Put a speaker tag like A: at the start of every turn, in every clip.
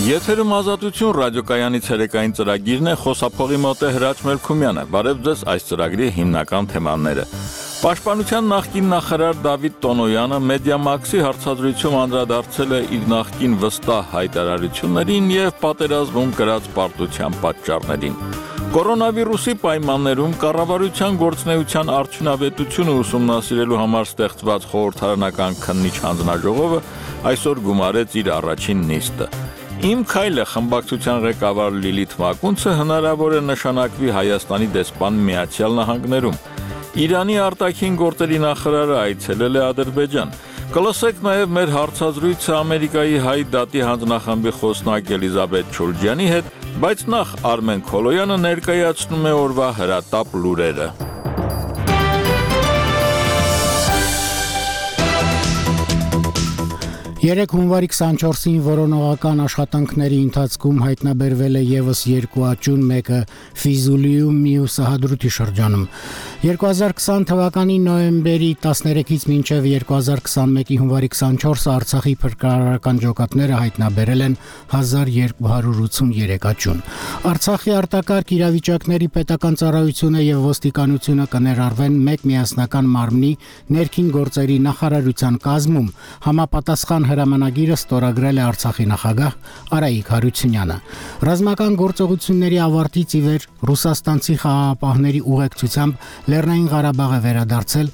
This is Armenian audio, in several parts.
A: Եթերում ազատություն ռադիոկայանի ցերեկային ծրագիրն է, խոսափողի մոտ է Հրաչ Մելքումյանը։ Բարև ձեզ, այս ծրագրի հիմնական թեմաները։ Պաշտպանության նախկին նախարար Դավիթ Տոնոյանը Մեդիամաքսի հարցազրույցում անդրադարձել է իր նախկին վստահ հայտարարություններին եւ պատերազմում կրած պարտության պատճառներին։ Կորոնավիրուսի պայմաններում կառավարության գործունեության արդյունավետությունը ուսումնասիրելու համար ստեղծված խորհրդարանական քննիչ հանձնաժողովը այսօր գումարեց իր առաջին նիստը։ Իմ քայլը խմբակցության ղեկավար Լիլիթ Մակունցը հնարավոր է նշանակվի Հայաստանի դեսպան Միացյալ Նահանգներում։ Իրանի արտաքին գործերի նախարարը այցելել է Ադրբեջան։ Կլսեք նաև մեր հարցազրույցը Ամերիկայի հայ դատի հանձնախմբի խոսնակ Էլիզաբեթ Չուլջյանի հետ, բայց նախ Արմեն Քոլոյանը ներկայացնում է օրվա հրատապ լուրերը։
B: 3 հունվարի 24-ին որոնողական աշխատանքների ընթացքում հայտնաբերվել է ևս 2 աճուն, մեկը Ֆիզուլիում, մյուսը Հադրութի շրջանում։ 2020 թվականի նոյեմբերի 13-ից մինչև 2021-ի հունվարի 24-ը Արցախի փրկարարական ջոկատները հայտնաբերել են 1283 աճուն։ Արցախի արտակարգ իրավիճակների պետական ծառայությունը եւ ոստիկանությունը կներառվեն մեկ միասնական մարմնի ներքին գործերի նախարարության կազմում, համապատասխան հրամանագիրը ստորագրել է Արցախի նախագահ Արայիկ Հարությունյանը։ Ռազմական գործողությունների ավարտից ի վեր ռուսաստանցի խաղաղապահների ուղեկցությամբ Լեռնային Ղարաբաղը վերադարձել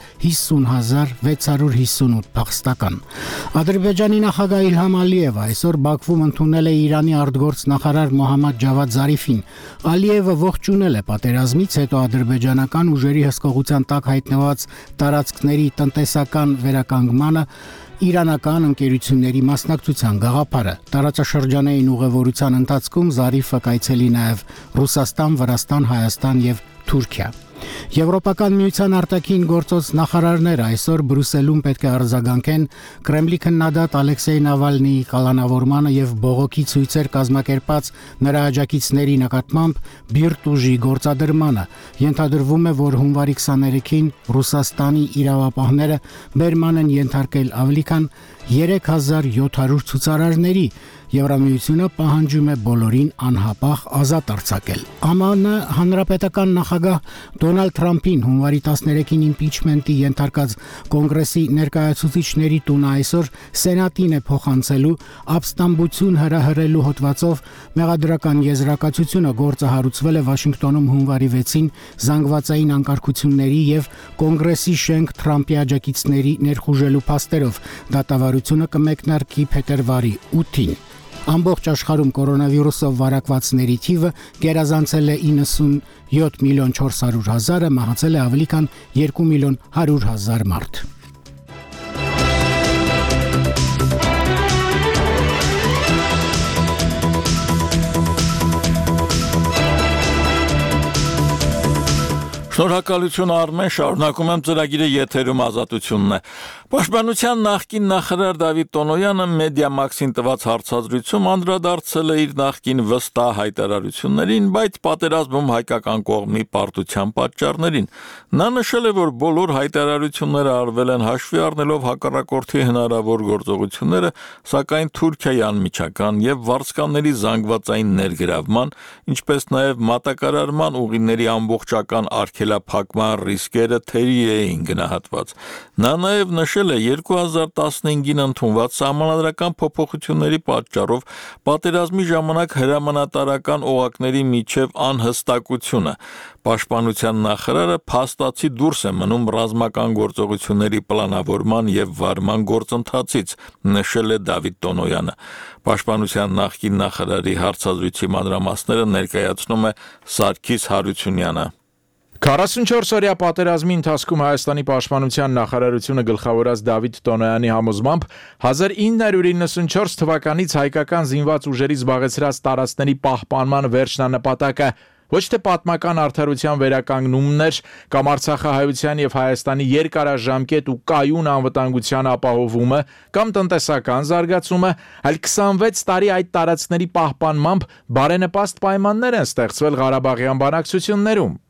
B: 50658 փախստական։ Ադրբեջանի նախագահ Իլհամ Ալիևը այսօր Բաքվում ընդունել է Իրանի արտգործնախարար Մոհամմադ Ջավադ Զարիֆին։ Ալիևը ողջունել է պատերազմից հետո ադրբեջանական ուժերի հսկողության տակ հայտնված տարածքների տնտեսական վերականգմանը իրանական ընկերությունների մասնակցության գաղափարը։ Տարածաշրջանային ուղևորության ընթացքում Զարիֆը կայցելի նաև Ռուսաստան, Վրաստան, Հայաստան եւ Թուրքիա։ Եվրոպական միության արտաքին գործոց նախարարները այսօր Բրյուսելում պետք է արձագանքեն Կրեմլի քննադատ Ալեքսեյ Նավալնիի կալանավորմանը եւ բողոքի ցույցեր կազմակերպած նրա աջակիցների նկատմամբ բիրտ ուժի գործադրմանը։ Ենթադրվում է, որ հունվարի 23-ին Ռուսաստանի իրավապահները բերման են ենթարկել ավելի քան 3700 ցուցարարների։ Եվրամիությունը պահանջում է բոլորին անհապաղ ազատ արձակել։ ԱՄՆ հանրապետական նախագահ Դոնալդ Թրամփին հունվարի 13-ին իմպիչմենտի ենթարկած կոնգրեսի ներկայացուցիչների տունը այսօր սենատին է փոխանցելու ապստամբություն հրահրելու հոդվածով մեղադրական եզրակացությունը գործը հարուցվել է Վաշինգտոնում հունվարի 6-ին զանգվածային անկարգությունների եւ կոնգրեսի շենք Թրամփի աջակիցների ներխուժելու փաստերով։ Դատավարությունը կմեկնարկի փետրվարի 8-ին։ Ամբողջ աշխարհում կորոնավիրուսով վարակվածների թիվը գերազանցել է 97 միլիոն 400 հազարը, մահացել է ավելի քան 2 միլիոն 100 հազար մարդ։
A: Շնորհակալություն Արմեն, շարունակում եմ ծրագիրը եթերում ազատությունն է։ Պաշտպանության նախկին նախարար Դավիթ Տոնոյանը Մեդիամաքսին տված հարցազրույցում անդրադարձել է իր նախկին վստահ հայտարարություններին, բայց պատերազմում հայկական կողմի պարտության պատճառներին։ Նա նշել է, որ բոլոր հայտարարությունները արվել են հաշվի առնելով հակառակորդի հնարավոր գործողությունները, սակայն Թուրքիայի անմիջական եւ վարձկանների զանգվածային ներգրավման, ինչպես նաեւ մատակարարման ուղիների ամբողջական արգելափակման ռիսկերը թերի էին գնահատված։ Նա նաև նշել է 2015-ին ընդունված սահմանադրական փոփոխությունների պատճառով պատերազմի ժամանակ հրամանատարական օղակների միջև անհստակությունը։ Պաշտպանության նախարարը փաստացի դուրս է մնում ռազմական գործողությունների պլանավորման եւ վարման գործընթացից, նշել է Դավիթ Տոնոյանը։ Պաշտպանության նախկին նախարարի հարցազրույցի մանրամասները ներկայացնում է Սարգիս Հարությունյանը։
C: 44-օրյա պատերազմի ընթացքում Հայաստանի պաշտպանության նախարարությունը գլխավորած Դավիթ Տոնոյանի համոզմամբ 1994 թվականից հայկական զինված ուժերի զբաղեցրած տարածքների պահպանման վերջնանպատակը ոչ թե պատմական արդարության վերականգնումն էր կամ Արցախահայության եւ Հայաստանի երկարաժամկետ ու կայուն անվտանգության ապահովումը կամ տնտեսական զարգացումը, այլ 26 տարի այդ տարածքների պահպանմամբ բարենպաստ պայմաններ են ստեղծվել Ղարաբաղյան բանակցություններում։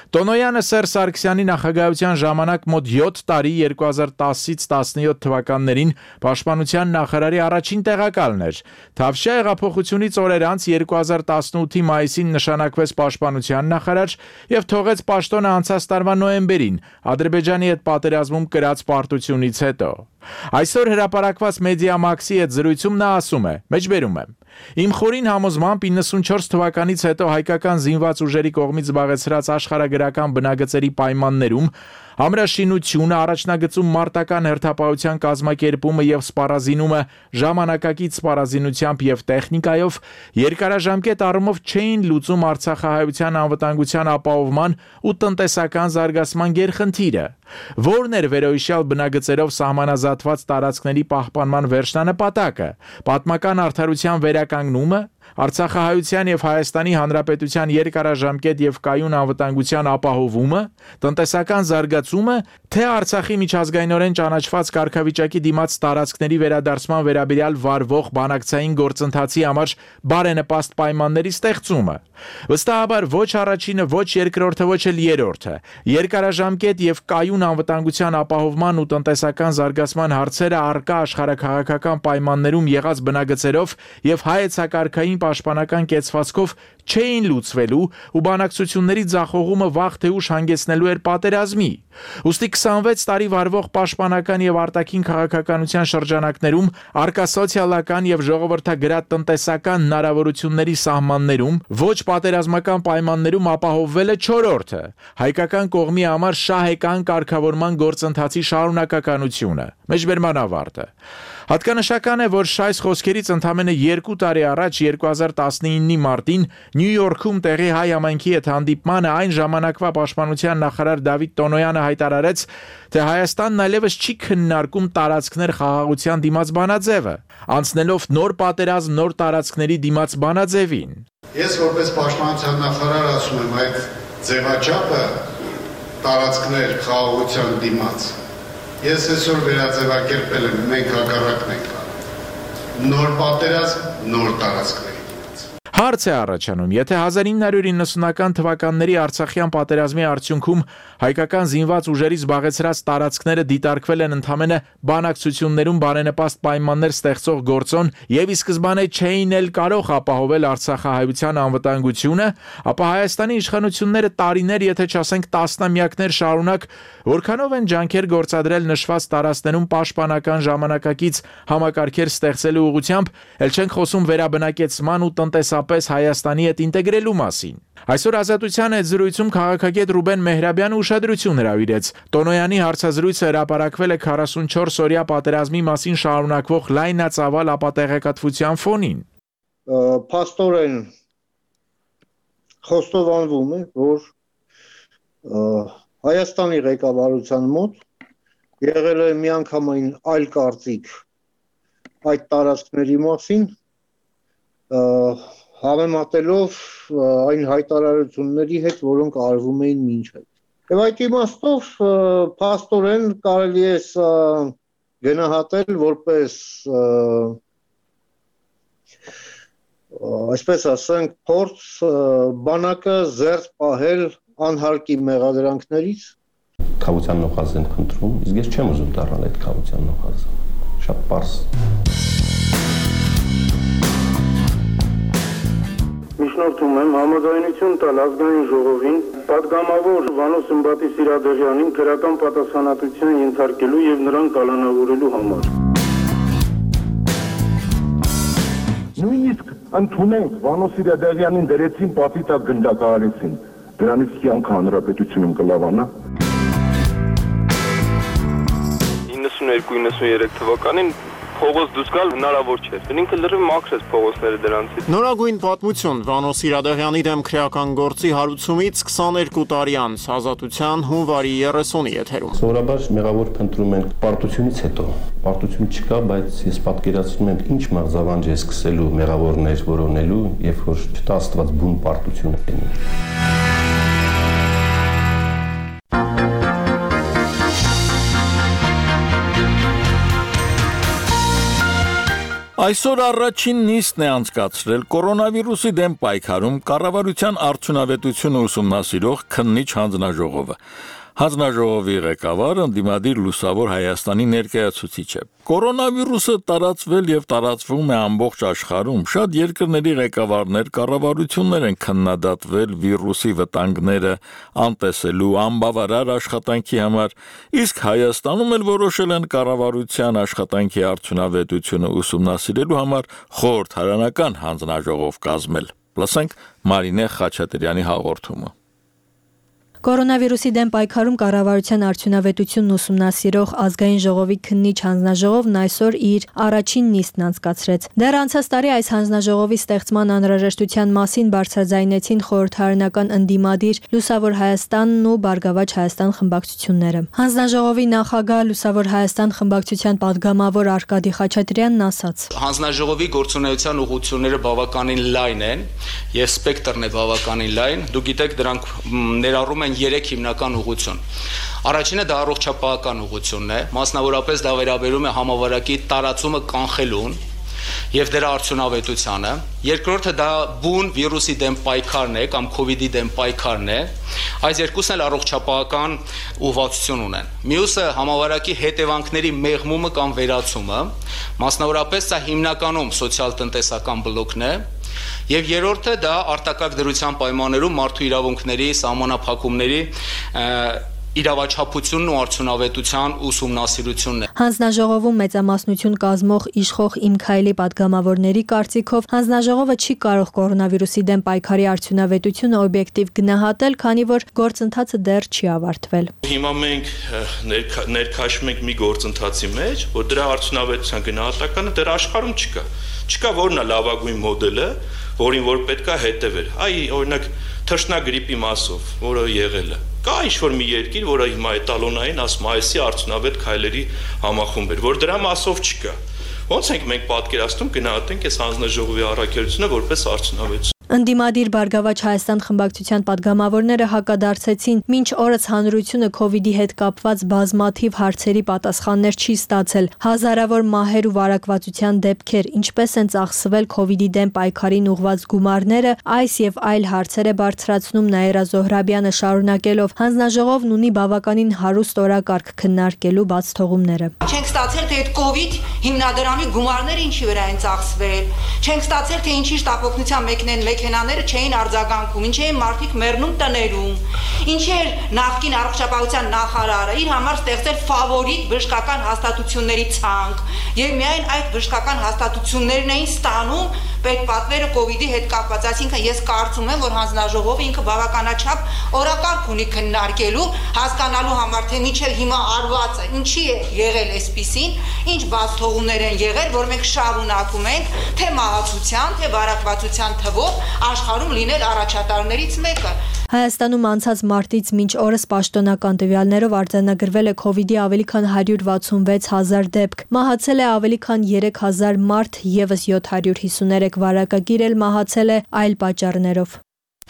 C: Տոնոյանը Սերժ Սարգսյանի նախագահության ժամանակ մոտ 7 տարի 2010-ից 17 թվականներին պաշտպանության նախարարի առաջին տեղակալն էր։ Թավշյա հեղափոխությունից օրեր անց 2018-ի մայիսին նշանակվեց պաշտպանության նախարար եւ թողեց պաշտոնը անցած տարվա նոյեմբերին Ադրբեջանի հետ պատերազմում կրած պարտությունից հետո։ Այսօր հրապարակված Մեդիամաքսի հետ զրույցում նա ասում է. «Մեջբերում եմ. Իմ խորին համոզմամբ 94 թվականից հետո հայկական զինված ուժերի կողմից զբաղեցրած աշխարհագրական բնագծերի պայմաններում ամրաշինությունը, առաջնագծում մարտական հերթապահության կազմակերպումը եւ սպառազինումը ժամանակակից սպառազինությամբ եւ տեխնիկայով երկարաժամկետ առումով չէին լուծում Արցախահայության անվտանգության ապահովման ու տնտեսական զարգացման գերխնդիրը, որն էր վերոհիշյալ բնագծերով սահմանազատված տարածքների պահպանման վերջնանպատակը, պատմական արդարության վերականգնումը, Արցախահայության եւ Հայաստանի Հանրապետության երկարաժամկետ եւ կայուն անվտանգության ապահովումը, տնտեսական զարգացումը, թե Արցախի միջազգայինորեն ճանաչված կարգավիճակի դիմաց տարածքների վերադարձման վերաբերյալ վարվող բանակցային գործընթացի համար բարենպաստ պայմանների ստեղծումը։ Վստահաբար ոչ առաջինը, ոչ երկրորդը, ոչ էլ երրորդը երկարաժամկետ եւ կայուն անվտանգության ապահովման ու տնտեսական զարգացման հարցերը առկա աշխարհաքաղաքական պայմաններում եղած բնագծերով եւ հայեցակարգային պաշտպանական կեցվածքով չէին լուծվելու ու բանակցությունների ձախողումը վաղ թե ուշ հանգեցնելու էր պատերազմի։ Ուստի 26 տարի վարվող պաշտպանական եւ արտաքին քաղաքականության շրջանակներում արկա սոցիալական եւ ժողովրդագրад տնտեսական հնարավորությունների սահմաններում ոչ պատերազմական պայմաններում ապահովվել է 4-րդը՝ հայկական կողմի համար շահեկան կարգավորման գործընթացի շարունակականությունը։ Մեջբերման ավարտը։ Հատկանշական է, որ շայս խոսքերից ընդամենը 2 տարի առաջ 2019-ի մարտին Նյու Յորքում տեղի հայ համայնքի հետ հանդիպմանը այն ժամանակվա պաշտպանության նախարար Դավիթ Տոնոյանը հայտարարեց, թե Հայաստանն այլևս չի քննարկում տարածքներ խաղաղության դիմաց բանաձևը, անցնելով նոր պատերազմ նոր տարածքների դիմաց բանաձևին։
D: Ես որպես պաշտպանության նախարար ասում եմ, այդ ձևաչափը տարածքներ խաղաղության դիմաց ես այսօր վերաձևակերպել եմ, մենք հակառակն ենք անում։ Նոր պատերազմ, նոր տարածքների դիմաց։
C: Հարց է առաջանում, եթե 1990-ական թվականների Արցախյան պատերազմի արդյունքում հայկական զինված ուժերի զբաղեցրած տարածքները դիտարկվել են ընդամենը բանակցություններում բարենպաստ պայմաններ ստեղծող գործոն եւ ի սկզբանե չէին էլ կարող ապահովել Արցախահայության անվտանգությունը, ապա Հայաստանի իշխանությունները տարիներ, եթե չասենք տասնամյակներ շարունակ որքանով են ջանքեր գործադրել նշված տարածքներում պաշտպանական ժամանակակից համակարգեր ստեղծելու ուղղությամբ, ել չենք խոսում վերաբնակեցման ու տնտեսապես Հայաստանի հետ ինտեգրելու մասին։ Այսօր Ազատության հետ զրույցում քաղաքագետ Ռուբեն Մեհրաբյանը ուշադրություն հրավիրեց։ Տոնոյանի հարցազրույցը հրապարակվել է 44-օրյա պատերազմի մասին շարունակվող լայնածավալ ապատեղեկատվության ֆոնին։
E: Փաստորեն խոստովանվում է, որ Հայաստանի ղեկավարության մոտ եղել է միանգամայն այլ կարծիք այդ տարածքների մասին, համեմատելով այն հայտարարությունների հետ, որոնք արվում էին մինչ այդ։ Եվ այդ իմաստով փաստորեն կարելի է գնահատել որպես այսպես ասենք փորձ բանակը զերծ պահել անհարկի մեղադրանքներից։
F: Քավության նոխազ են խնդրում, իսկ ես չեմ ուզում դառնալ այդ քավության նոխազը։ Շատ պարզ։
G: Միջնորդում եմ համաձայնություն տալ ազգային ժողովին պատգամավոր Վանո Սմբատի Սիրադեղյանին քրական պատասխանատվության ենթարկելու եւ նրան կալանավորելու համար։
H: Նույնիսկ ընդունենք Վանո Սիրադեղյանին դրեցին պատի տակ գնդակահարեցին։ Դրանից կյանքը հանրապետությունում կլավանա։
I: 92-93 թվականին փողոց դուրս գալ հնարավոր չէ։ Ինքը լրիվ մաքրեց փողոցները դրանցից։
J: Նորագույն պատմություն Վանո Սիրադեղյանի դեմ քրեական գործի հարուցումից 22 տարի անց Ազատության հունվարի 30-ի եթերում։
F: Սովորաբար մեղավոր փնտրում են պարտությունից հետո։ Պարտություն չկա, բայց ես պատկերացնում եմ ինչ մաղձավանջ է սկսելու մեղավորներ որոնելու, երբ որ չտա Աստված բուն պարտություն լինի։
A: Այսօր առաջին նիստն է անցկացրել կորոնավիրուսի դեմ պայքարում կառավարության արդյունավետությունը ուսումնասիրող քննիչ հանձնաժողովը։ Հանձնաժողովի ղեկավարը ընդդիմադիր Լուսավոր Հայաստանի ներկայացուցիչ է։ Կորոնավիրուսը տարածվել եւ տարածվում է ամբողջ աշխարհում։ Շատ երկրների ղեկավարներ, կառավարություններ են քննադատվել վիրուսի վտանգները անտեսելու անբավարար աշխատանքի համար, իսկ Հայաստանում էլ որոշել են կառավարության աշխատանքի արդյունավետությունը ուսումնասիրելու համար խորհրդարանական հանձնաժողով կազմել։ Լսենք Մարինե Խաչատրյանի հաղորդումը։
K: Կորոնավիրուսի դեմ պայքարում կառավարության արդյունավետությունն ուսումնասիրող ազգային ժողովի քննիչ հանձնաժողովն այսօր իր առաջին նիստն անցկացրեց։ Դեռ անցած տարի այս հանձնաժողովի ստեղծման անհրաժեշտության մասին բարձրաձայնեցին խորհրդարանական ընդդիմադիր Լուսավոր Հայաստանն ու Բարգավաճ Հայաստան խմբակցությունները։ Հանձնաժողովի նախագահ Լուսավոր Հայաստան խմբակցության падգամավոր Արկադի Խաչատրյանն ասաց.
L: Հանձնաժողովի գործունեության ուղղությունները բավականին լայն են եւ սպեկտրն է բավականին լայն։ Դուք գիտեք, դրանք ներառում են 3 հիմնական ուղղություն։ Առաջինը դա առողջապահական ուղղությունն է, մասնավորապես դա վերաբերում է համավարակի տարածումը կանխելուն եւ դրա արդյունավետությանը։ Երկրորդը դա բուն վիրուսի դեմ պայքարն է կամ COVID-ի դեմ պայքարն է։ Այս երկուսն էլ առողջապահական ուղղվածություն ունեն։ Մյուսը համավարակի հետևանքների մեղմումը կամ վերացումը, մասնավորապես դա հիմնականում սոցիալ-տնտեսական բլոկն է։ Եվ երրորդը դա արտակարգ դրության պայմաններում մարդու իրավունքների սահմանափակումների իրավաչափությունն ու արդյունավետության ուսումնասիրությունն է։
K: Հանձնաժողովում մեծամասնություն կազմող իշխող Իմ Քայլի падգամավորների կարծիքով հանձնաժողովը չի կարող կորոնավիրուսի դեմ պայքարի արդյունավետությունը օբյեկտիվ գնահատել, քանի որ գործընթացը դեռ չի ավարտվել։
M: Հիմա մենք ներքաշում ենք մի գործընթացի մեջ, որ դրա արդյունավետության գնահատականը դեռ աշխարհում չկա։ Չկա որն է լավագույն մոդելը, որին որ պետքա հետևել։ Օրինակ թռչնագրիպի մասով, որը եղել է։ Կա ինչ-որ մի երկիր, որը հիմա էտալոնային ասում այսի արդյունավետ քայլերի համախումբ էր, որ դրա մասով չկա։ Ոնց ենք մենք պատկերացնում գնահատենք այս հանձնաժողովի առաքելությունը որպես արդյունավետ։
K: Ընդդիմադիր Բարգավաճ Հայաստան խմբակցության падգամավորները հակադարձեցին, մինչ օրս հանրությունը COVID-ի հետ կապված բազմաթիվ հարցերի պատասխաններ չի ստացել։ Հազարավոր մահեր ու վարակվածության դեպքեր, ինչպես են ծախսվել COVID-ի դեմ պայքարին ուղղված գումարները, այս եւ այլ հարցեր է բարձրացնում Նաիրա Զոհրաբյանը, շարունակելով. հանձնաժողովն ունի բավականին հարուստ օրակարգ քննարկելու բացթողումները։
N: Չենք ստացել, թե այդ COVID հիմնադրամի գումարները ինչի վրա են ծախսվել։ Չենք ստացել, թե ինչի շտապօգնության մեքենաները չէին արձագանքում, ինչ էին մարդիկ մեռնում տներում, ինչ էր նախկին առողջապահության նախարարը իր համար ստեղծել ֆավորիտ բժշկական հաստատությունների ցանկ, եւ միայն այդ բժշկական հաստատություններն էին ստանում պետպատվերը COVID-ի հետ կապված, այսինքն ես կարծում եմ, որ հանձնաժողովը ինքը բավականաչափ օրակարգ ունի քննարկելու, հասկանալու համար, թե միջև հիմա արված է, ինչի է եղել այսպիսին, ինչ բացթողումներ են եղել, որ մենք շարունակում ենք, թե մահացության, թե վարակվածության թվով աշխարհում լինել առաջատարներից մեկը։
K: Հայաստանում անցած մարտից մինչ օրս պաշտոնական տվյալներով արձանագրվել է COVID-ի ավելի քան 166,000 դեպք։ Մահացել է ավելի քան 3,000 մարդ, եւս 753 վարակագիր էլ մահացել է այլ պատճառներով։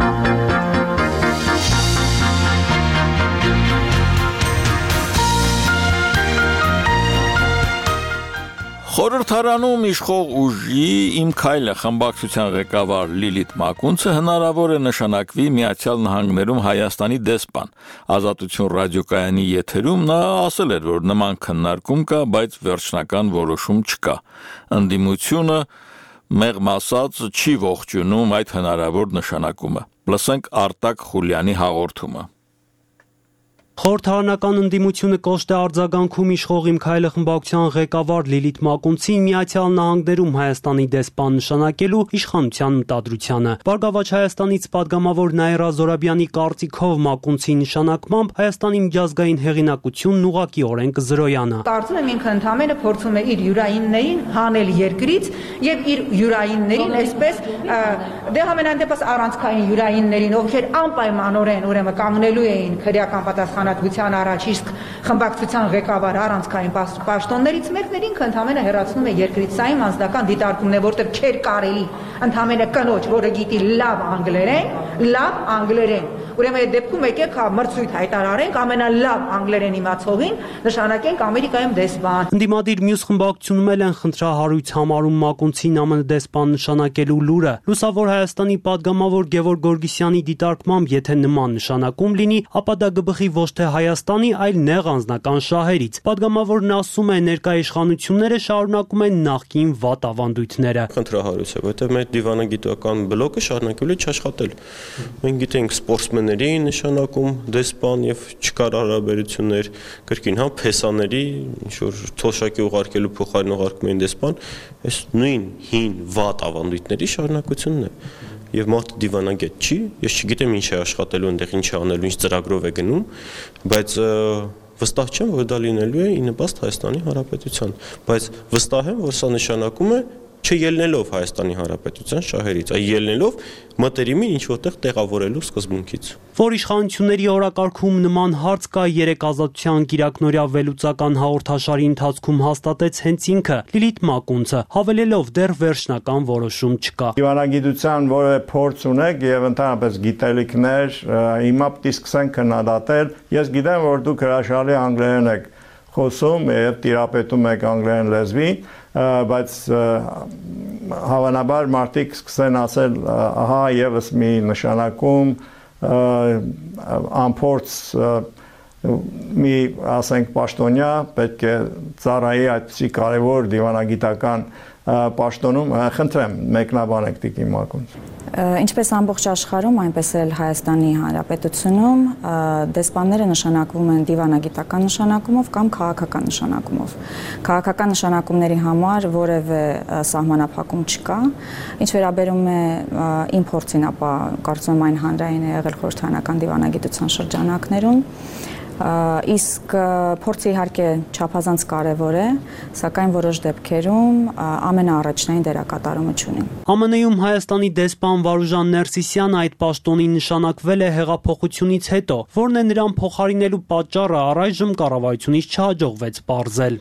A: Խորհրդարանում իշխող ուժի Իմ Քայլը խմբակցության ղեկավար Լիլիթ Մակունցը հնարավոր է նշանակվի Միացյալ Նահանգներում Հայաստանի դեսպան։ Ազատություն ռադիոկայանի եթերում նա ասել էր, որ նման քննարկում կա, բայց վերջնական որոշում չկա։ Ընդդիմությունը մեղմ ասած չի ողջունում այդ հնարավոր նշանակումը։ Լսենք Արտակ Խուլյանի հաղորդումը։
O: Խորհրդարանական ընդդիմությունը կոշտ է արձագանքում իշխող Իմ Քայլը խմբակցության ղեկավար Լիլիթ Մակունցին Միացյալ Նահանգներում Հայաստանի դեսպան նշանակելու իշխանության մտադրությանը։ Բարգավաճ Հայաստանից падգամավոր Նաիրա Զոհրաբյանի կարծիքով Մակունցի նշանակմամբ Հայաստանի միջազգային հեղինակությունն ուղղակիորեն կզրոյանա։
N: Կարծում եմ ինքը ընդհանրապես փորձում է իր յուրայիններին հանել երկրից եւ իր յուրայիններին այսպես դե համենայն դեպս առանցքային յուրայիններին, ովքեր անպայմանորեն ուրեմն կանգնելու էին քրեական պատասխանատվության առաջ, իսկ խմբակցության ղեկավարը առանցքային պաշտոններից մեկն ինքը ընդհանրապես հեռացնում է երկրից։ Սա իմ անձնական դիտարկումն է, որտեղ չէր կարելի ընդհանրապես կնոջ, որը գիտի լավ անգլերեն, Ուրեմն այդ դեպքում եկեք մրցույթ հայտարարենք ամենալավ անգլերեն իմացողին նշանակենք Ամերիկայում դեսպան։
O: Ընդդիմադիր մյուս խմբակցությունում են խնդրահարույց համարում Մակունցին ԱՄՆ դեսպան նշանակելու լուրը։ Լուսավոր Հայաստանի падգամավոր Գևորգ Գորգիսյանի դիտարկմամբ, եթե նման նշանակում լինի, ապա դա կբխի ոչ թե Հայաստանի, այլ նեղ անձնական շահերից։ Падգամավորն ասում է, ներկա իշխանությունները շարունակում են նախկին վատ ավանդույթները։
F: Խնդրահարույց է, որտեղ մեր դիվանագիտական բլոկը շարունակել է չաշխատել։ Մենք գիտենք սպորտսմենների նշանակում դեսպան եւ չկար հարաբերություններ, կրկին հա փեսաների ինչ որ թոշակի ուղարկելու փոխարեն ուղարկում են դեսպան, այս նույն հին վատ ավանդույթների շարունակությունն է։ Եվ մարդը դիվանագետ չի, ես չգիտեմ ինչ է աշխատելու այնտեղ, ինչ է անելու, ինչ ծրագրով է գնում, բայց վստահ չեմ, որ դա լինելու է ի նպաստ Հայաստանի Հանրապետության, բայց վստահ եմ, որ սա նշանակում է չելնելով Հայաստանի Հանրապետության շահերից, այլ ելնելով մտերիմին ինչ որտեղ տեղավորելու սկզբունքից։
O: Որ իշխանությունների օրակարգում նման հարց կա, երեք Ազատության գիրակնօրյա վերլուծական հաղորդաշարի ընթացքում հաստատեց հենց ինքը Լիլիթ Մակունցը, հավելելով դեռ վերջնական որոշում չկա։
P: Դիվանագիտության որևէ փորձ ունեք եւ ընդհանրապես գիտելիքներ, հիմա պետք է սկսենք քննադատել։ Ես գիտեմ, որ դուք հրաշալի անգլերեն եք խոսում եւ տիրապետում եք անգլերեն լեզվին, բայց հավանաբար մարդիկ սկսեն ասել, ահա եւս մի նշանակում ամփորձ մի ասենք պաշտոնյա պետք է ծառայի այդպիսի կարևոր դիվանագիտական պաշտոնում, խնդրեմ, մեկնաբանեք Տիկին Մակունց։
Q: Ինչպես ամբողջ աշխարհում, այնպես էլ Հայաստանի Հանրապետությունում դեսպանները նշանակվում են դիվանագիտական նշանակումով կամ քաղաքական նշանակումով։ Քաղաքական նշանակումների համար որևէ սահմանափակում չկա։ Ինչ վերաբերում է իմ փորձին, ապա կարծում եմ այն հանրային է եղել խորհրդարանական դիվանագիտության շրջանակներում։ Իսկ փորձը իհարկե չափազանց կարևոր է, սակայն որոշ դեպքերում ամենաառաջնային դերակատարումը չունի։
O: ԱՄՆ-ում Հայաստանի դեսպան Վարուժան Ներսիսյանը այդ պաշտոնին նշանակվել է հեղափոխությունից հետո, որն է նրան փոխարինելու պատճառը առայժմ կառավարությունից չհաջողվեց պարզել։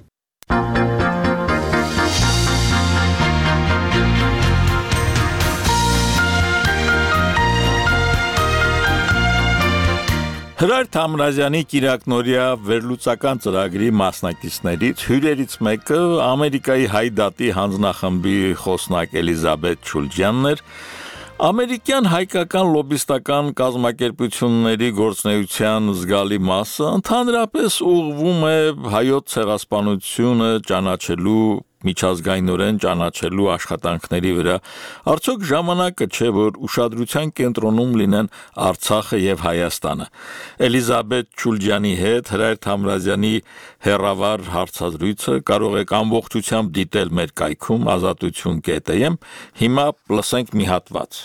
A: Հրար Թամրազյանի Կիրակնորյա վերլուծական ծրագրի մասնակիցներից հյուրերից մեկը Ամերիկայի Հայդատի հանձնախմբի խոսնակ Էլիզաբեթ Չուլջյանն էր, ամերիկյան հայկական լոբիստական կազմակերպությունների գործունեության զգալի մասը ընդհանրապես ուղղվում է հայոց ցեղասպանությունը ճանաչելու միջազգայինորեն ճանաչելու աշխատանքների վրա, արդյոք ժամանակը չէ, որ ուշադրության կենտրոնում լինեն Արցախը եւ Հայաստանը։ Էլիզաբեթ Չուլջյանի հետ Հրայր Թամրազյանի հերավար հարցազրույցը կարող եք ամբողջությամբ դիտել մեր կայքում azatutun.am, հիմա լսենք մի հատված։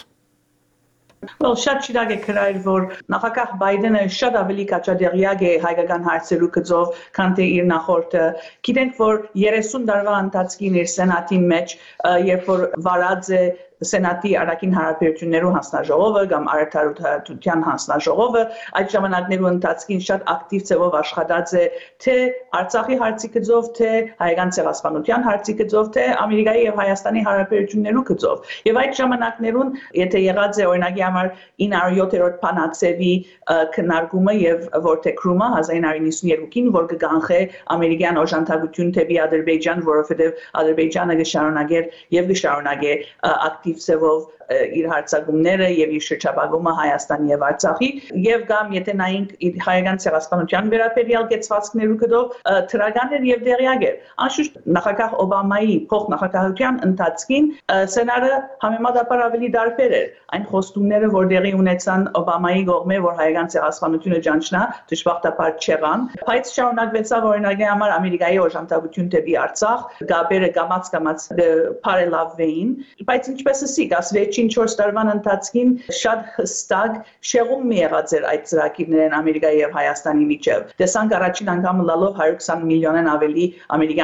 R: Շատ շիրակ է քրայր, որ նախագահ Բայդենը շատ ավելի կաճադեղյակ է հայկական հարցերու գծով, քան թե իր նախորդը։ Գիտենք, որ 30 տարվա ընթացքին իր սենատի մեջ, երբ որ վարած է Սենատի Արաքին Հանրապետություններու հանձնաժողովը կամ Արդարության հանձնաժողովը այդ ժամանակներու ընթացքին շատ ակտիվ ձևով աշխատած է թե Արցախի հարցի գծով, թե հայկական ցեղասպանության հարցի գծով, թե Ամերիկայի եւ Հայաստանի Հանրապետություններու գծով։ Եվ այդ ժամանակներուն, եթե եղած է օրինակի համար 907-րդ փանացեվի քննարկումը եւ որթեքրումը 1992-ին, որ կգանխե ամերիկյան օժանդակություն թեպի Ադրբեջան, որովհետեւ Ադրբեջանը կշարունակեր եւ կշարունակե ակտիվ ծևով իր հարցակումները եւ իր շրջապագումը Հայաստանի եւ Արցախի եւ կամ եթե նայենք հայկական ցեղասպանության վերաբերյալ գծվածքներու գտով թրագաներ եւ դեղյակ էր անշուշտ նախագահ Օբամայի փոխնախագահության ընթացքին սցենարը համեմատաբար ավելի դարբեր էր այն խոստումները որ դեղի ունեցան Օբամայի կողմէ որ հայկական ցեղասպանությունը ճանչնա դժբախտաբար չեղան բայց շարունակվեցավ օրինակի համար Ամերիկայի օժանդակություն դեպի Արցախ գաբերը կամած բարելավվեին բայց ինչպես ասիկ ասվեջին 4 տարվան ընթացքին շատ հստակ շեղում մի եղած էր այդ ծրագիրներն Ամերիկայի եւ Հայաստանի միջև։ Տեսանք առաջին անգամ լալով 120 միլիոնեն ավելի ամերիկյան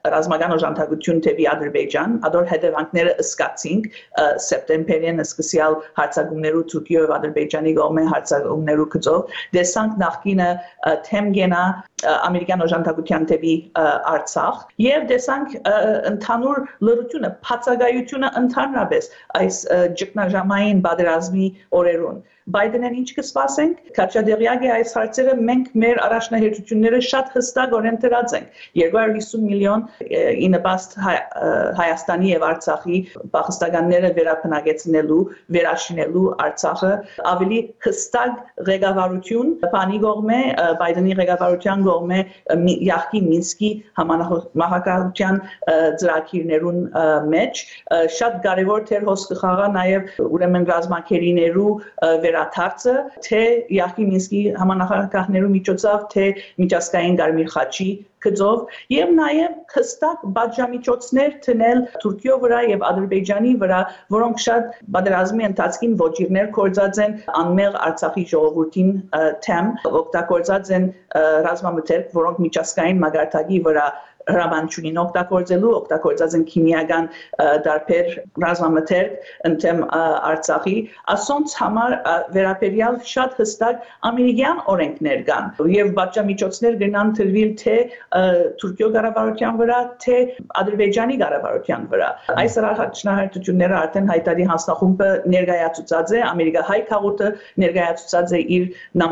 R: ռազմական օժանդակություն թեպի Ադրբեջան, ադոր հետևանքները ըսկացինք սեպտեմբերին սկսյալ հարձակումներու Թուրքիա եւ Ադրբեջանի կողմէ հարձակումներու գծով դեսանք նախկինը թեմ գենա ամերիկյան օժանդակության թեպի Արցախ եւ դեսանք ընդհանուր լրությունը բացակայությունը ընդհանրապես այս ճգնաժամային պատերազմի օրերուն Բայդենին ինչ կսպասենք քաչադեղյակ է այս հարցերը մենք մեր առաջնահերթությունները շատ հստակ օրենտրած ենք 250 միլիոն ի նպաստ Հայաստանի եւ Արցախի փախստականները վերապնակեցնելու վերաշինելու Արցախը ավելի հստակ ղեկավարություն բանի կողմէ Բայդենի ղեկավարության կողմէ Յախքի Մինսկի համանախագահության ծրագիրներուն մեջ շատ կարեւոր թեր հոս կխաղա նաեւ ուրեմն ռազմակերիներու վերաթարցը թե Յախքի Մինսկի համանախագահներու միջոցով թե միջազգային Կարմիր խաչի գծով եւ նաեւ հստակ բաժամիջոցներ տնել Թուրքիո վրա եւ Ադրբեջանի վրա, որոնք շատ պատերազմի ընթացքին ոչիրներ կործած են անմեղ Արցախի ժողովրդին թեմ օգտագործած են ռազմամթերք, որոնք միջազգային մագարտակի վրա հրամանությունին օգտագործած են քիմիական դարբեր ռազմամթերք ընդեմ Արցախի ասոնց համար վերաբերյալ շատ հստակ ամերիկյան օրենքներ կան եւ բաժամիջոցներ գնան տրվել թե Թուրքիո կառավարության վրա թե Ադրբեջանի կառավարության վրա այս առաջնահերթությունները արդեն հայտարարի հանձնախումբը ներկայացուցած է ամերիկահայ քաղուտը ներկայացուցած է իր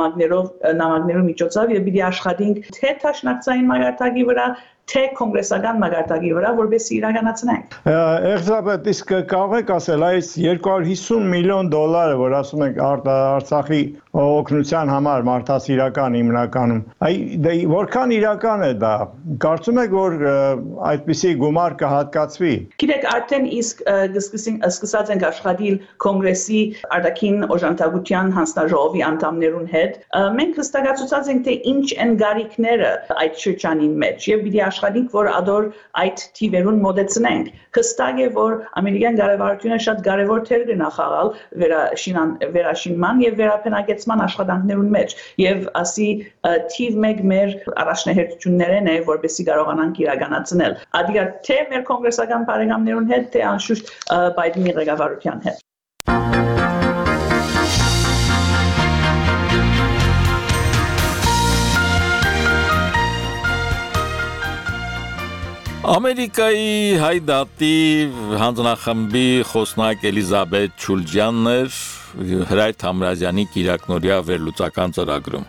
R: նամակներով միջոցով եւ պիտի աշխատենք թե տաշնակցային մագարտակի վրա թե կոնգրեսական մագարտակի վրա որովհետեւ իրականացնենք
P: Էլիզաբեթ իսկ կարող եք ասել այս 250 միլիոն դոլարը որ ասում ենք Արցախի օգնության համար մարդասիրական հիմնականում դե որքան իրական է դա կարծում եք որ այդպիսի գումար կհատկացվի
R: Գիտեք արդեն իսկ սկսած ենք աշխատել կոնգրեսի արտաքին օժանդակության հանձնաժողովի անդամներուն հետ մենք հստակացուցած ենք թե ինչ են գարիքները այդ շրջանին մեջ եւ պիտի աշխատենք որ ադոր այդ թիվերուն մոդեցնենք հստակ է որ ամերիկյան կառավարությունը շատ կարևոր թեր կնախաղալ վերաշինման եւ վերապնակեցման աշխատանքներուն մեջ եւ ասի թիվ 1 մեր առաջնահերթություններն է որպեսզի կարողանանք իրականացնել ադիգա թե մեր կոնգրեսական բարեկամներուն հետ թե անշուշտ Բայդենի ղեկավարության հետ
A: Ամերիկայի հայդատի հանձնախմբի խոսնակ Էլիզաբեթ Չուլջյանն էր Հրայր Համրազյանի կիրակնօրյա վերլուծական ծրագրում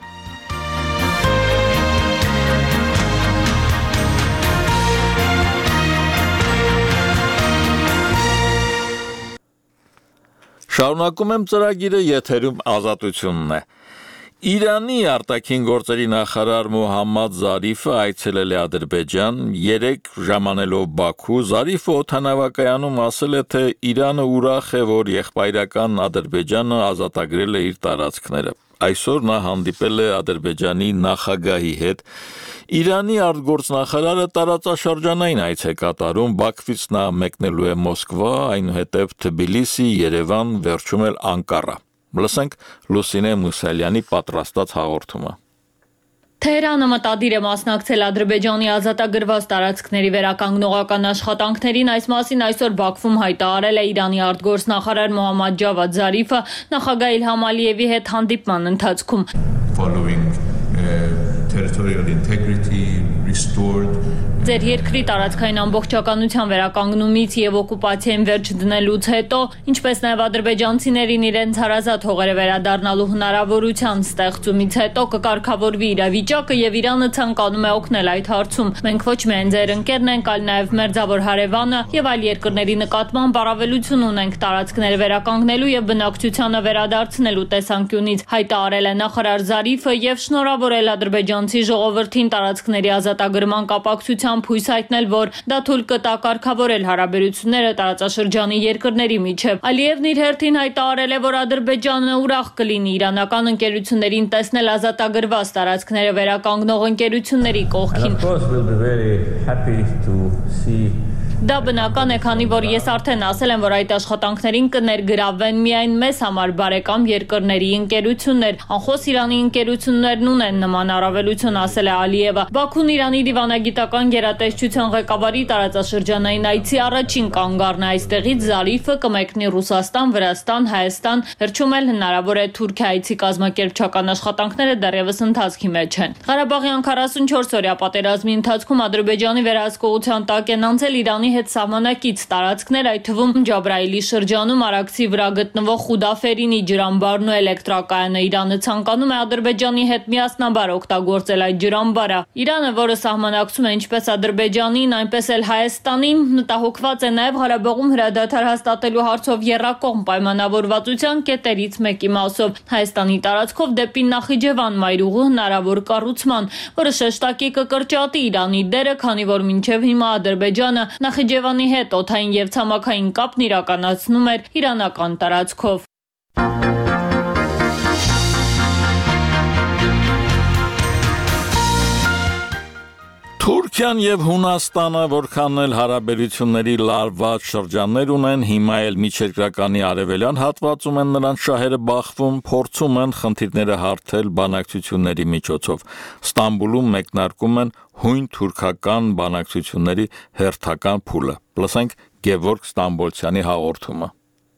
A: Շարունակում եմ ծրագիրը եթերում ազատությունն է Իրանի արտաքին գործերի նախարար Մոհամմադ Զարիֆը այցելել է Ադրբեջան 3 ժամանելով Բաքու Զարիֆը օդանավակայանում ասել է թե Իրանը ուրախ է որ եղբայրական Ադրբեջանը ազատագրել է իր տարածքները Այսօր նա հանդիպել է Ադրբեջանի նախագահի հետ Իրանի արտգործնախարարը տարածաշրջանային այց է կատարում Բաքվից նա մեկնելու է Մոսկվա այնուհետև Թբիլիսի Երևան վերջում էլ Անկարա Լսենք Լուսինե Մուսալյանի պատրաստած հաղորդումը
S: Թեհրանը մտադիր է մասնակցել Ադրբեջանի ազատագրված տարածքների վերականգնողական աշխատանքներին այս մասին այսօր Բաքվում հայտարարել է Իրանի արտգործնախարար Մոհամմադ Ջավադ Զարիֆը նախագահ Իլհամ Ալիևի հետ հանդիպման ընթացքում
T: territorial integrity restored
S: Ձեր երկրի տարածքային ամբողջականության վերականգնումից եւ օկուպացիային վերջ դնելուց հետո, ինչպես նաեւ ադրբեջանցիներին իրենց հարազատ հողերը վերադառնալու հնարավորության ստեղծումից հետո կկարգավորվի իրավիճակը եւ Իրանը ցանկանում է օգնել այդ հարցում։ Մենք ոչ միայն ձեր ընկերն ենք, այլ նաեւ մերձավոր հարևանը եւ այլ երկրների նկատմամբ առավելություն ունենք տարածքները վերականգնելու եւ բնակչությանը վերադարձնելու տեսանկյունից, հայտարարել է նախարար Զարիֆը եւ շնորհավորել ադրբեջանցի ժողովրդին տարածքների ազատագրման կապակցությամբ հույս հայտնել, որ դա թույլ կտա կարգավորել հարաբերությունները տարածաշրջանի երկրների միջև։ Ալիևն իր հերթին հայտարարել է, որ Ադրբեջանը ուրախ կլինի իրանական ընկերություններին տեսնել ազատագրված տարածքները վերականգնող ընկերությունների կողքին։ Դա բնական է, քանի որ ես արդեն ասել եմ, որ այդ աշխատանքներին կներգրավվեն միայն մեզ համար բարեկամ երկրների ընկերություններ։ Անխոս Իրանի ընկերություններն ունեն նման առավելություն, ասել է Ալիևը։ Բաքուն Իրանի դիվանագիտական գերատեսչության ղեկավարի տարածաշրջանային այցի առաջին կանգառն է, այստեղից Զարիֆը կմեկնի Ռուսաստան, Վրաստան, Հայաստան, վերջում էլ հնարավոր է Թուրքիայցի կազմակերպչական աշխատանքները դեռևս ընթացքի մեջ են։ Ղարաբաղյան 44-օրյա պատերազմի ընթացքում Ադրբեջանի վերահսկողության տակ են անցել Իրանի հետ սահմանակից տարածքներ, այդ թվում Ջաբրայիլի շրջանում Արաքսի վրա գտնվող Խուդաֆերինի ջրամբարն ու էլեկտրակայանը։ Իրանը ցանկանում է Ադրբեջանի հետ միասնաբար օգտագործել այդ ջրամբարը։ Իրանը, որը սահմանակցում է ինչպես Ադրբեջանին, այնպես էլ Հայաստանին, մտահոգված է նաև Ղարաբաղում հրադադար հաստատելու հարցով եռակողմ պայմանավորվածության կետերից մեկի մասով Հայաստանի տարածքով դեպի Նախիջևան մայրուղու հնարավոր կառուցման, որը շեշտակի կկրճատի Իրանի դերը, քանի որ մինչև հիմա Ադրբեջանը Նախիջևանի հետ օդային եւ ցամաքային կապն իրականացնում էր իրանական տարածքով։
A: Թուրքիան եւ Հունաստանը, որքան էլ հարաբերությունների լարված շրջաններ ունեն, հիմա էլ միջերկրականի արևելյան հատվածում են նրանց շահերը բախվում, փորձում են խնդիրները հարթել բանակցությունների միջոցով։ Ստամբուլում մեկնարկում են հույն թուրքական բանակցությունների հերթական փուլը։ Լսենք Գևորգ Ստամբոլցյանի հաղորդումը։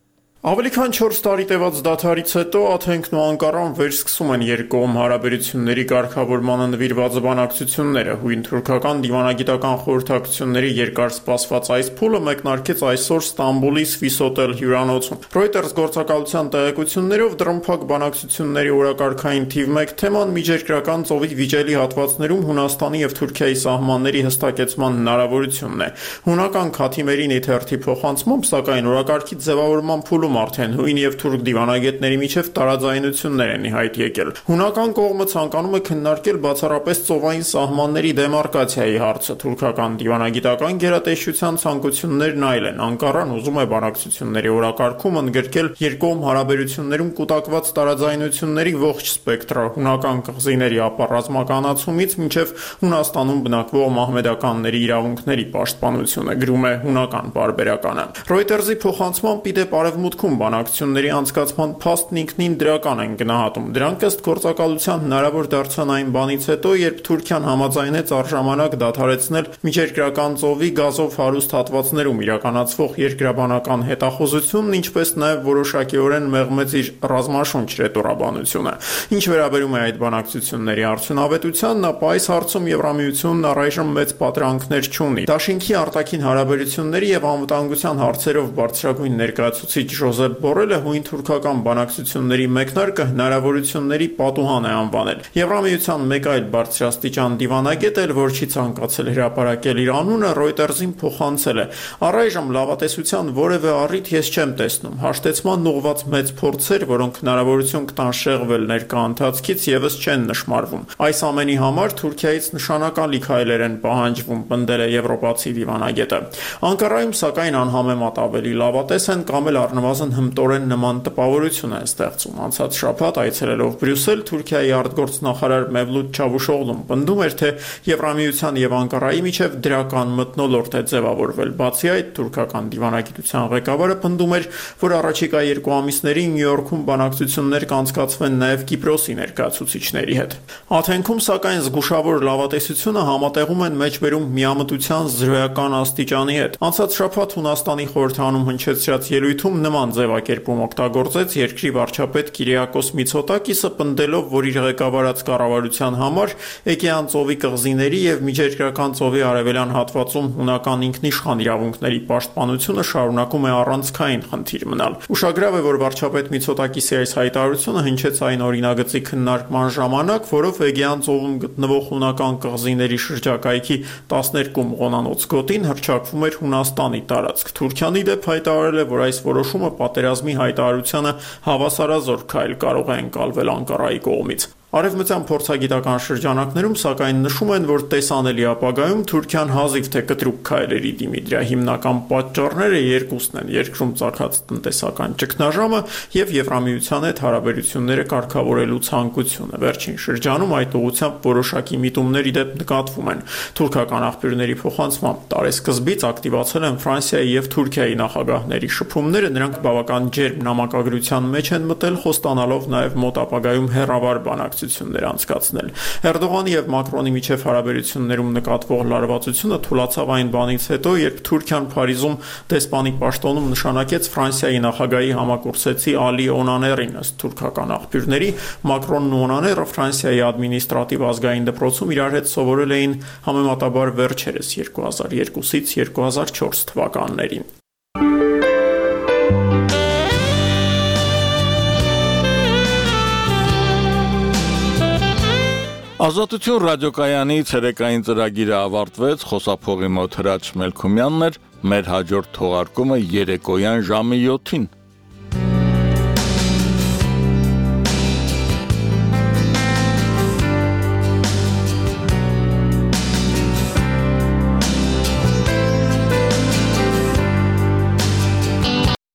J: Ավելի քան 4 տարի տևած դադարից հետո Աթենքն ու Անկարան վերսկսում են երկկողմ հարաբերությունների կարգավորմանը նվիրված բանակցությունները։ Հույն թուրքական դիվանագիտական խորհրդակցությունների երկար սպասված այս փուլը մեկնարկեց այսօր Ստամբուլի Swissotel հյուրանոցում։ Reuters գործակալության տեղեկություններով դրամփակ բանակցությունների օրակարգային թիվ 1 թեման միջերկրական ծովի վիճելի հատվածներում Հունաստանի եւ Թուրքիայի սահմանների հստակեցման հնարավորությունն է։ Հունական Քաթիմերի Նիթերթի փոխանցմամբ, սակայն օրակարգի ձևավորման փուլում արդեն հույն եւ թուրք դիվանագետների միջև տարաձայնություններ են ի հայտ եկել։ Հունական կողմը ցանկանում է քննարկել բացառապես ծովային սահմանների դեմարկացիայի հարցը։ Թուրքական դիվանագիտական գերատեսչության ցանկություններն այլ են։ Անկարան ուզում է բանակցությունների օրակարգում ընդգրկել երկկողմ հարաբերություններում կուտակված տարաձայնությունների ողջ սպեկտրը՝ հունական կղզիների ապառազմականացումից մինչև Հունաստանում բնակվող մահմեդականների իրավունքների պաշտպանությունը, գրում է հունական պարբերականը։ Reuters-ի փոխանցմամբ իդեպ արևմուտքում բանակցությունների անցկացման փաստն ինքնին դրական են գնահատում։ Դրանք ըստ գործակալության հնարավոր դարձան այն բանից հետո, երբ Թուրքիան համաձայնեց առժամանակ դադարեցնել միջերկրական ծովի գազով հարուստ հատվածներում իրականացվող երկրաբանական հետախուզությունն, ինչպես նաև որոշակիորեն մեղմեց իր ռազմաշունչ ռետորաբանությունը։ Ինչ վերաբերում է այդ բանակցությունների արդյունավետությանն, ապա այս հարցում Եվրամիությունն առայժմ մեծ պատրանքներ չունի։ Դաշինքի արտաքին հարաբերությունների եւ անվտանգության հարցերով բարձրագույն ներկայացուցիչ Ժոզեփ Բորելը հույն թուրքական բանակցությունների մեկնարկը հնարավորությունների պատուհան է անվանել։ Եվրամիության մեկ այլ բարձրաստիճան դիվանագետ էլ, որ չի ցանկացել հրապարակել իր անունը, Reuters-ին փոխանցել է. «Առայժմ լավատեսության որևէ առիթ ես չեմ տեսնում։ Հաշտեցման ուղղված մեծ փորձեր, որոնք հնարավորություն կտան շեղվել ներկա ընթացքից, եւս չեն նշмарվում։ Այս ամենի համար Թուրքիայից նշանակալի քայլեր են պահանջվում», պնդել է եվրոպացի դիվանագետը։ Անկարայում, սակայն, անհամեմատ ավելի լավատես են կամ էլ առնվազն հմտորեն նման տպավորություն է ստեղծում։ Անցած շաբաթ այցելելով Բրյուսել, Թուրքիայի արտգործնախարար Մևլութ Չավուշօղլուն պնդում էր, թե Եվրամիության եւ Անկարայի միջև դրական մթնոլորտ է ձևավորվել։ Բացի այդ, թուրքական դիվանագիտության ղեկավարը պնդում էր, որ առաջիկա 2 ամիսներին Նյու Յորքում բանակցություններ կանցկացվեն նաեւ Կիպրոսի ներկայացուցիչների հետ։ Աթենքում, սակայն, զգուշավոր լավատեսությունը համատեղում են մեջբերում միամտության զրոյական աստիճանի հետ։ Անցած շաբաթ Հունաստանի խորհրդանում հնչեցրած ելույթում նման ձևակերպում օգտագործեց երկրի վարչապետ Կիրիակոս Միցոտակիսը, պնդելով, որ իր ղեկավարած կառավարության համար Էգեան ծովի կղզիների եւ միջերկրական ծովի արևելյան հատվածում հունական ինքնիշխան իրավունքների պաշտպանությունը շարունակում է առանցքային խնդիր մնալ։ Ուշագրավ է, որ վարչապետ Միցոտակիսի այս հայտարարությունը հնչեց այն օրինագծի քննարկման ժամանակ, որով Էգեան ծովում գտնվող հունական կղզիների շրջակայքի 12 մղոնանոց գոտին հռչակվում էր Հունաստանի տարածք։ Թուրքիան ի դեպ հայտարարել է, որ այս որոշումը պատերազմի հայտարարությանը հավասարազոր քայլ կարող է ընկալվել Անկարայի կողմից։ Արևմտյան փորձագիտական շրջանակներում սակայն նշում են, որ տեսանելի ապագայում Թուրքիան հազիվ թե կտրուկ քայլերի դիմի, դրա հիմնական պատճառները երկուսն են՝ երկրում ծագած տնտեսական ճգնաժամը եւ Եվրամիության հետ հարաբերությունները կարգավորելու ցանկությունը։ Վերջին շրջանում այդ ուղղությամբ որոշակի միտումներ ի դեպ նկատվում են։ Թուրքական աղբյուրների փոխանցմամբ տարեսկզբից ակտիվացել են Ֆրանսիայի եւ Թուրքիայի նախագահների շփումները, նրանք բավական ջերմ նամակագրության մեջ են մտել, խոստանալով նաեւ մոտ ապագայում հեռավար բանակցություններ անցկացնել։ Էրդողանի եւ Մակրոնի միջև հարաբերություններում նկատվող լարվածությունը թուլացավ այն բանից հետո, երբ Թուրքիան Փարիզում դեսպանիկ պաշտոնում նշանակեց Ֆրանսիայի նախագահի համակուրսեցի Ալի Օնաներին։ Ըստ թուրքական աղբյուրների Մակրոնն ու Օնաները Ֆրանսիայի ադմինիստրատիվ ազգային դպրոցում իրար հետ սովորել էին համեմատաբար վերջերս 2002-ից 2004 թվականներին։
A: Ազատություն ռադիոկայանի ցերեկային ծրագիրը ավարտվեց, խոսափողի մոտ Հրաչ Մելքումյանն էր, մեր հաջորդ թողարկումը երեկոյան ժամը 7-ին։